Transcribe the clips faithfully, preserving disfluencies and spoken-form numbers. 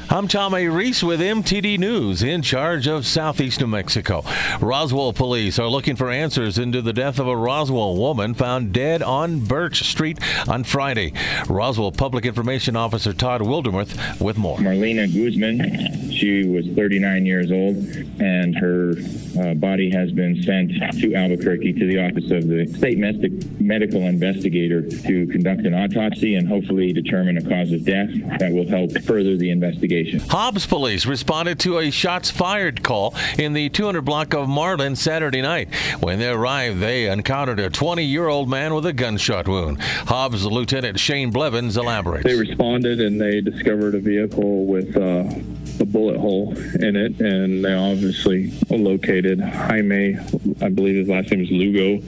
I'm Tommy Reese with M T D News, in charge of Southeast New Mexico. Roswell police are looking for answers into the death of a Roswell woman found dead on Birch Street on Friday. Roswell Public Information Officer Todd Wildermuth with more. Marlena Guzman, she was thirty-nine years old, and her uh, body has been sent to Albuquerque to the office of the state med- medical investigator to conduct an autopsy and hopefully determine a cause of death that will help further the investigation. Hobbs police responded to a shots fired call in the two hundred block of Marlin Saturday night. When they arrived, they encountered a twenty-year-old man with a gunshot wound. Hobbs Lieutenant Shane Blevins elaborates. They responded and they discovered a vehicle with uh, a bullet hole in it, and they obviously located Jaime, I believe his last name is Lugo,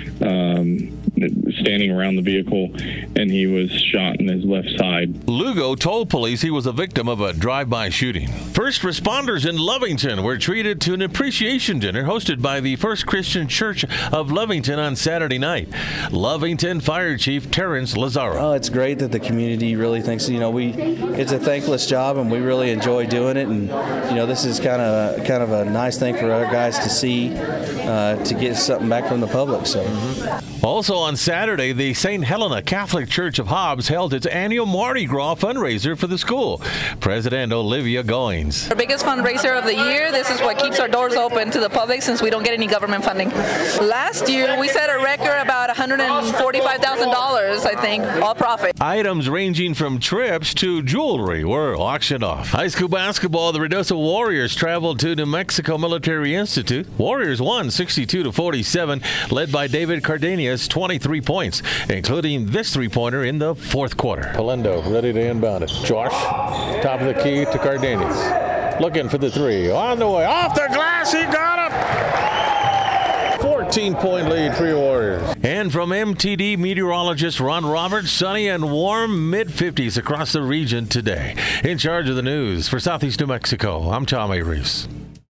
um, standing around the vehicle, and he was shot in his left side. Lugo told police he was a victim of a drive-by shooting. First responders in Lovington were treated to an appreciation dinner hosted by the First Christian Church of Lovington on Saturday night. Lovington Fire Chief Terrence Lazaro. Oh, it's great that the community really thinks, you know, we it's a thankless job and we really enjoy doing it, and you know, this is kind of kind of a nice thing for our guys to see, uh, to get something back from the public. So. Mm-hmm. Also on Saturday, the Saint Helena Catholic Church of Hobbs held its annual Mardi Gras fundraiser for the school. President Olivia Goins. Our biggest fundraiser of the year. This is what keeps our doors open to the public since we don't get any government funding. Last year, we set a record about one hundred forty-five thousand dollars, I think, all profit. Items ranging from trips to jewelry were auctioned off. High school basketball, the Reynosa Warriors traveled to New Mexico Military Institute. Warriors won sixty-two to forty-seven, led by David Cardenas, twenty-three points, including this three-pointer in the fourth quarter. Polendo ready to inbound it. Josh, top of the key to Cardenas. Looking for the three. On the way. Off the glass. He got it. fourteen-point lead for your Warriors. And from M T D meteorologist Ron Roberts, sunny and warm mid fifties across the region today. In charge of the news for Southeast New Mexico, I'm Tommy Reese.